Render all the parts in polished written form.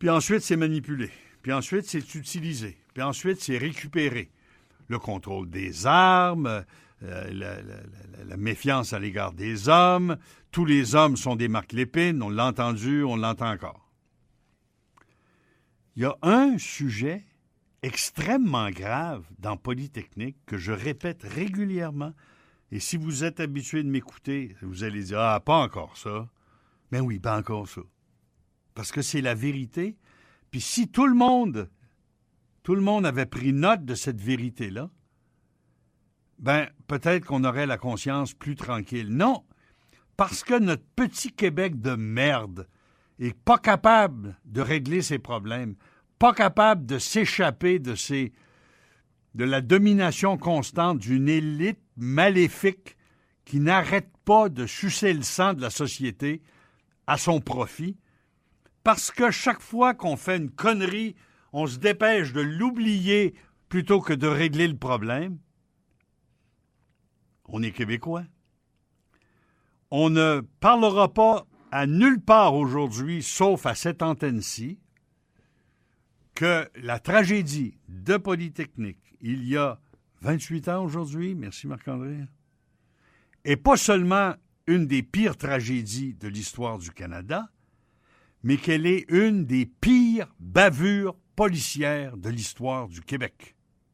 Puis ensuite, c'est manipulé. Puis ensuite, c'est utilisé. Puis ensuite, c'est récupéré. Le contrôle des armes, la méfiance à l'égard des hommes. Tous les hommes sont des Marc Lépine. On l'a entendu, on l'entend encore. Il y a un sujet extrêmement grave dans Polytechnique que je répète régulièrement. Et si vous êtes habitué de m'écouter, vous allez dire « Ah, pas encore ça. » Ben oui, pas encore ça. Parce que c'est la vérité. Puis si tout le monde avait pris note de cette vérité-là, ben peut-être qu'on aurait la conscience plus tranquille. Non, parce que notre petit Québec de merde est pas capable de régler ses problèmes, pas capable de s'échapper de la domination constante d'une élite maléfique qui n'arrête pas de sucer le sang de la société à son profit, parce que chaque fois qu'on fait une connerie, on se dépêche de l'oublier plutôt que de régler le problème. On est Québécois. On ne parlera pas à nulle part aujourd'hui, sauf à cette antenne-ci, que la tragédie de Polytechnique, il y a 28 ans aujourd'hui, merci Marc-André, est pas seulement une des pires tragédies de l'histoire du Canada, mais qu'elle est une des pires bavures policières de l'histoire du Québec.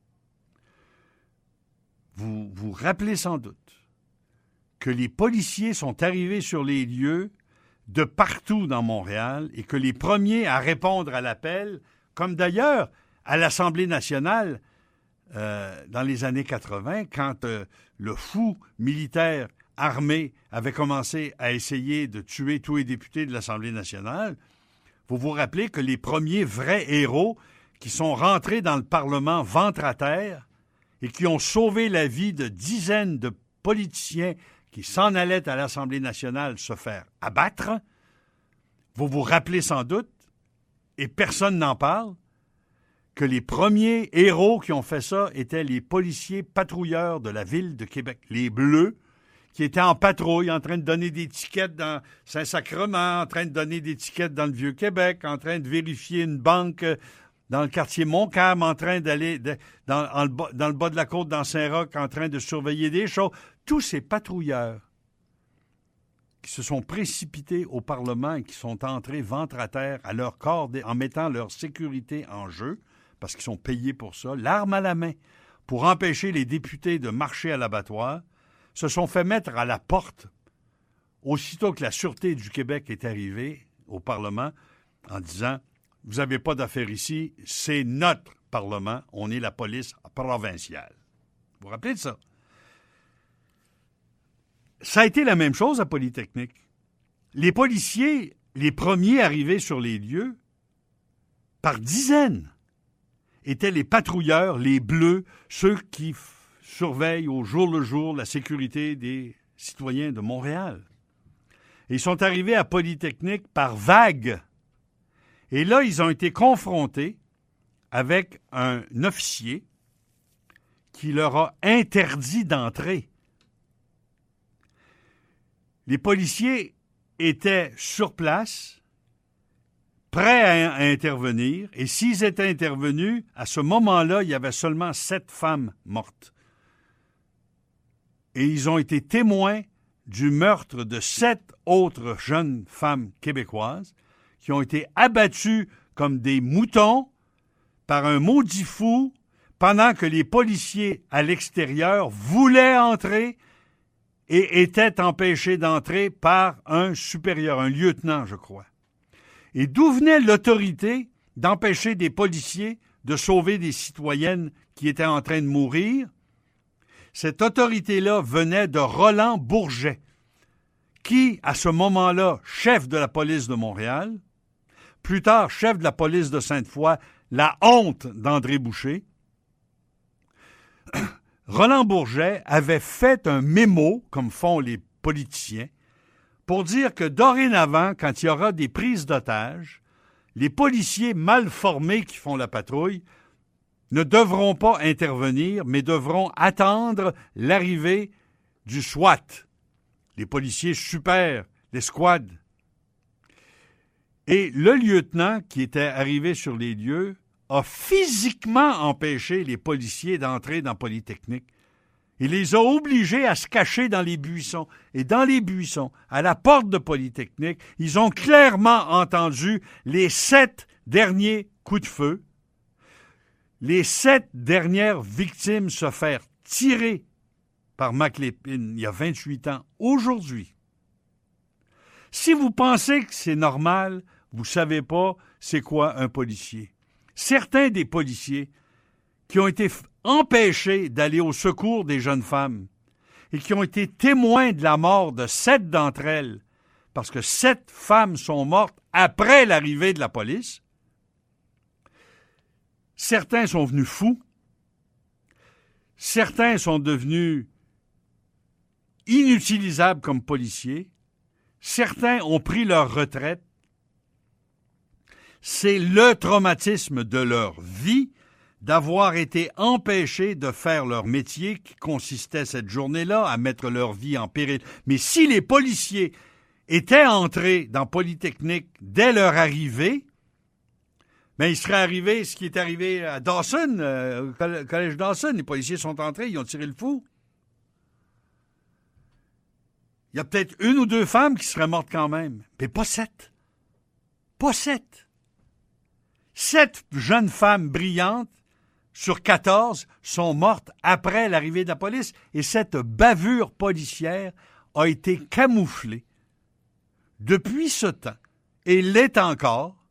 Vous vous rappelez sans doute que les policiers sont arrivés sur les lieux de partout dans Montréal et que les premiers à répondre à l'appel, comme d'ailleurs à l'Assemblée nationale dans les années 80, quand le fou militaire armé avait commencé à essayer de tuer tous les députés de l'Assemblée nationale, vous vous rappelez que les premiers vrais héros qui sont rentrés dans le Parlement ventre à terre et qui ont sauvé la vie de dizaines de politiciens qui s'en allaient à l'Assemblée nationale se faire abattre, vous vous rappelez sans doute, et personne n'en parle, que les premiers héros qui ont fait ça étaient les policiers patrouilleurs de la ville de Québec, les Bleus, qui étaient en patrouille, en train de donner des tickets dans Saint-Sacrement, en train de donner des tickets dans le Vieux-Québec, en train de vérifier une banque dans le quartier Montcalm, en train d'aller dans le bas de la côte, dans Saint-Roch, en train de surveiller des choses. Tous ces patrouilleurs qui se sont précipités au Parlement et qui sont entrés ventre à terre à leur corps en mettant leur sécurité en jeu, parce qu'ils sont payés pour ça, l'arme à la main, pour empêcher les députés de marcher à l'abattoir, se sont fait mettre à la porte aussitôt que la Sûreté du Québec est arrivée au Parlement en disant « Vous n'avez pas d'affaires ici, c'est notre Parlement, on est la police provinciale. » Vous vous rappelez de ça? Ça a été la même chose à Polytechnique. Les policiers, les premiers arrivés sur les lieux, par dizaines, étaient les patrouilleurs, les bleus, ceux qui surveillent au jour le jour la sécurité des citoyens de Montréal. Et ils sont arrivés à Polytechnique par vagues. Et là, ils ont été confrontés avec un officier qui leur a interdit d'entrer. Les policiers étaient sur place, prêts à intervenir, et s'ils étaient intervenus, à ce moment-là, il y avait seulement 7 femmes mortes. Et ils ont été témoins du meurtre de 7 autres jeunes femmes québécoises qui ont été abattues comme des moutons par un maudit fou pendant que les policiers à l'extérieur voulaient entrer et étaient empêchés d'entrer par un supérieur, un lieutenant, je crois. Et d'où venait l'autorité d'empêcher des policiers de sauver des citoyennes qui étaient en train de mourir? Cette autorité-là venait de Roland Bourget, qui, à ce moment-là, chef de la police de Montréal, plus tard chef de la police de Sainte-Foy, la honte d'André Boucher. Roland Bourget avait fait un mémo, comme font les politiciens, pour dire que dorénavant, quand il y aura des prises d'otages, les policiers mal formés qui font la patrouille ne devront pas intervenir, mais devront attendre l'arrivée du SWAT, les policiers super, les squads. Et le lieutenant qui était arrivé sur les lieux a physiquement empêché les policiers d'entrer dans Polytechnique. Il les a obligés à se cacher dans les buissons. Et dans les buissons, à la porte de Polytechnique, ils ont clairement entendu les 7 derniers coups de feu, les 7 dernières victimes se faire tirer par McLépine il y a 28 ans, aujourd'hui. Si vous pensez que c'est normal, vous ne savez pas c'est quoi un policier. Certains des policiers qui ont été empêchés d'aller au secours des jeunes femmes et qui ont été témoins de la mort de 7 d'entre elles, parce que 7 femmes sont mortes après l'arrivée de la police, certains sont venus fous, certains sont devenus inutilisables comme policiers, certains ont pris leur retraite. C'est le traumatisme de leur vie d'avoir été empêchés de faire leur métier qui consistait cette journée-là à mettre leur vie en péril. Mais si les policiers étaient entrés dans Polytechnique dès leur arrivée, bien, il serait arrivé ce qui est arrivé à Dawson, au collège Dawson. Les policiers sont entrés, ils ont tiré le fou. Il y a peut-être 1 ou 2 femmes qui seraient mortes quand même, mais pas 7. Pas 7. 7 jeunes femmes brillantes sur 14 sont mortes après l'arrivée de la police. Et cette bavure policière a été camouflée depuis ce temps, et l'est encore,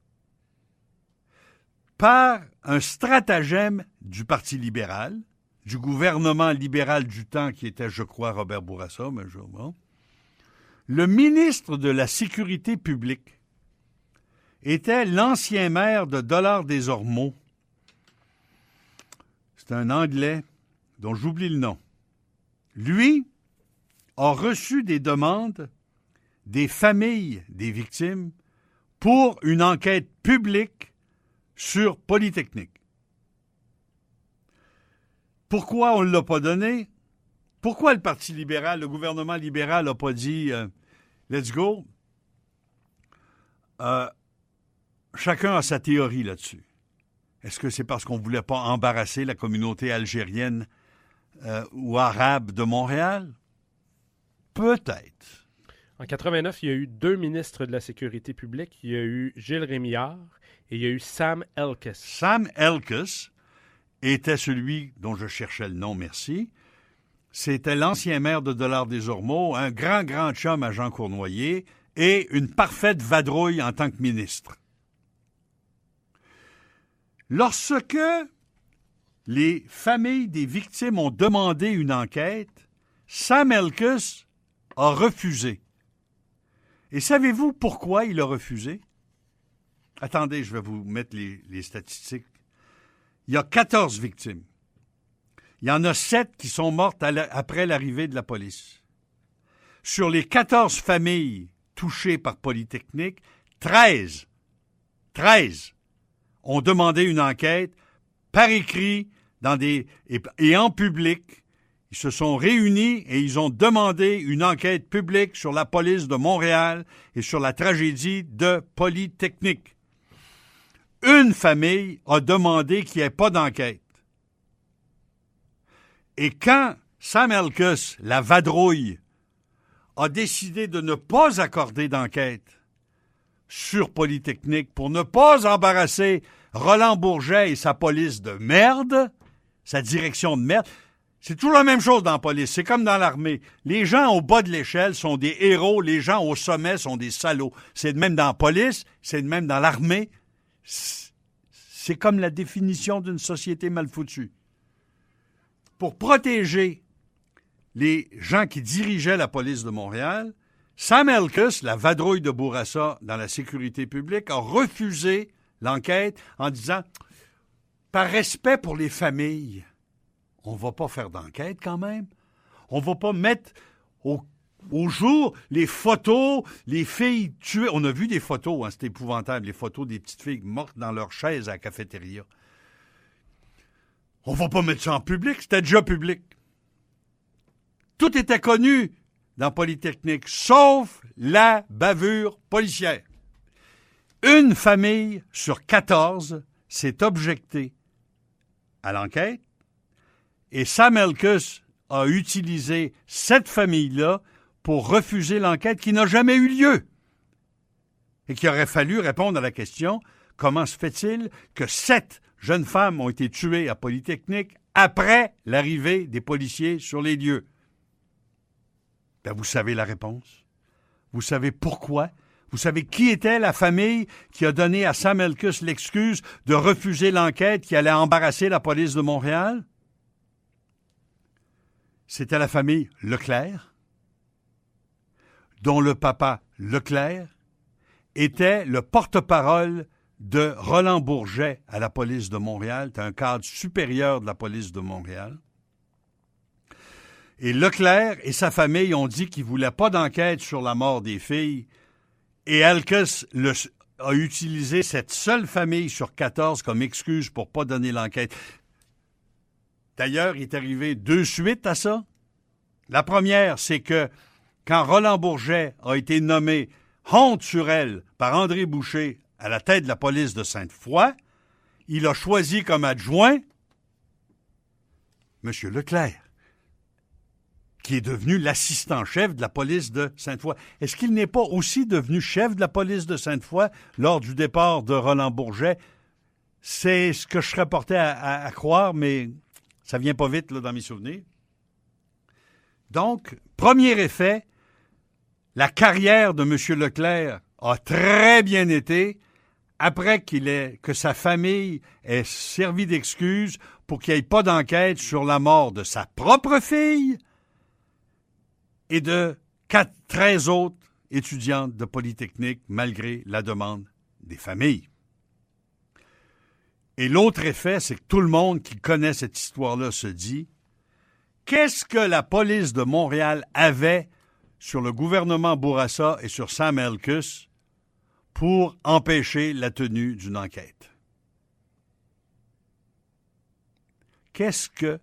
par un stratagème du Parti libéral, du gouvernement libéral du temps qui était, je crois, Robert Bourassa, mais bon. Le ministre de la Sécurité publique était l'ancien maire de Dollard-des-Ormeaux. C'est un Anglais dont j'oublie le nom. Lui a reçu des demandes des familles des victimes pour une enquête publique sur Polytechnique. Pourquoi on ne l'a pas donné? Pourquoi le Parti libéral, le gouvernement libéral n'a pas dit « let's go » Chacun a sa théorie là-dessus. Est-ce que c'est parce qu'on ne voulait pas embarrasser la communauté algérienne ou arabe de Montréal? Peut-être. En 89, il y a eu 2 ministres de la Sécurité publique. Il y a eu Gilles Rémillard et il y a eu Sam Elkes. Sam Elkes était celui dont je cherchais le nom, merci. C'était l'ancien maire de Dollard-des-Ormeaux, un grand chum à Jean Cournoyer et une parfaite vadrouille en tant que ministre. Lorsque les familles des victimes ont demandé une enquête, Sam Elkes a refusé. Et savez-vous pourquoi il a refusé? Attendez, je vais vous mettre les statistiques. Il y a 14 victimes. Il y en a 7 qui sont mortes après l'arrivée de la police. Sur les 14 familles touchées par Polytechnique, 13 ont demandé une enquête par écrit et en public. Ils se sont réunis et ils ont demandé une enquête publique sur la police de Montréal et sur la tragédie de Polytechnique. Une famille a demandé qu'il n'y ait pas d'enquête. Et quand Sam Elkes, la vadrouille, a décidé de ne pas accorder d'enquête sur Polytechnique pour ne pas embarrasser Roland Bourget et sa police de merde, sa direction de merde, c'est toujours la même chose dans la police. C'est comme dans l'armée. Les gens au bas de l'échelle sont des héros, les gens au sommet sont des salauds. C'est de même dans la police, c'est de même dans l'armée. C'est comme la définition d'une société mal foutue. Pour protéger les gens qui dirigeaient la police de Montréal, Sam Elkes, la vadrouille de Bourassa dans la sécurité publique, a refusé l'enquête en disant « Par respect pour les familles, on ne va pas faire d'enquête quand même. On ne va pas mettre au jour les photos, les filles tuées. » On a vu des photos, hein, c'était épouvantable, les photos des petites filles mortes dans leur chaise à la cafétéria. On ne va pas mettre ça en public, c'était déjà public. Tout était connu dans Polytechnique, sauf la bavure policière. Une famille sur 14 s'est objectée à l'enquête et Sam Elkus a utilisé cette famille-là pour refuser l'enquête qui n'a jamais eu lieu et qu'il aurait fallu répondre à la question « Comment se fait-il que 7 jeunes femmes ont été tuées à Polytechnique après l'arrivée des policiers sur les lieux? » Ben, vous savez la réponse. Vous savez pourquoi. Vous savez qui était la famille qui a donné à Sam Elkus l'excuse de refuser l'enquête qui allait embarrasser la police de Montréal? C'était la famille Leclerc, dont le papa Leclerc était le porte-parole de Roland Bourget à la police de Montréal. C'est un cadre supérieur de la police de Montréal. Et Leclerc et sa famille ont dit qu'ils ne voulaient pas d'enquête sur la mort des filles. Et Elkus a utilisé cette seule famille sur 14 comme excuse pour ne pas donner l'enquête. D'ailleurs, il est arrivé 2 suites à ça. La première, c'est que quand Roland Bourget a été nommé honte sur elle par André Boucher à la tête de la police de Sainte-Foy, il a choisi comme adjoint M. Leclerc, qui est devenu l'assistant-chef de la police de Sainte-Foy. Est-ce qu'il n'est pas aussi devenu chef de la police de Sainte-Foy lors du départ de Roland Bourget? C'est ce que je serais porté à croire, mais ça vient pas vite là, dans mes souvenirs. Donc, premier effet, la carrière de M. Leclerc a très bien été après que sa famille ait servi d'excuse pour qu'il n'y ait pas d'enquête sur la mort de sa propre fille et de 13 autres étudiantes de Polytechnique, malgré la demande des familles. Et l'autre effet, c'est que tout le monde qui connaît cette histoire-là se dit « Qu'est-ce que la police de Montréal avait sur le gouvernement Bourassa et sur Sam Elkus pour empêcher la tenue d'une enquête? » Qu'est-ce que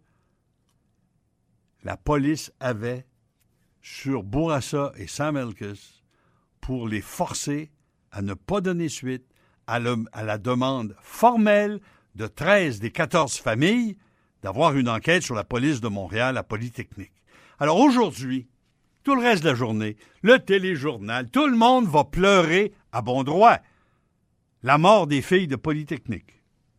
la police avait sur Bourassa et Sam Elkus pour les forcer à ne pas donner suite à la demande formelle de 13 des 14 familles d'avoir une enquête sur la police de Montréal à Polytechnique? Alors aujourd'hui, tout le reste de la journée, le téléjournal, tout le monde va pleurer à bon droit la mort des filles de Polytechnique.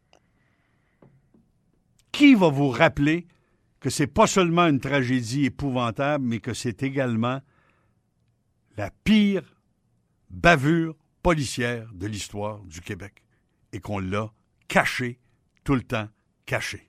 Qui va vous rappeler que c'est pas seulement une tragédie épouvantable, mais que c'est également la pire bavure policière de l'histoire du Québec et qu'on l'a caché tout le temps caché?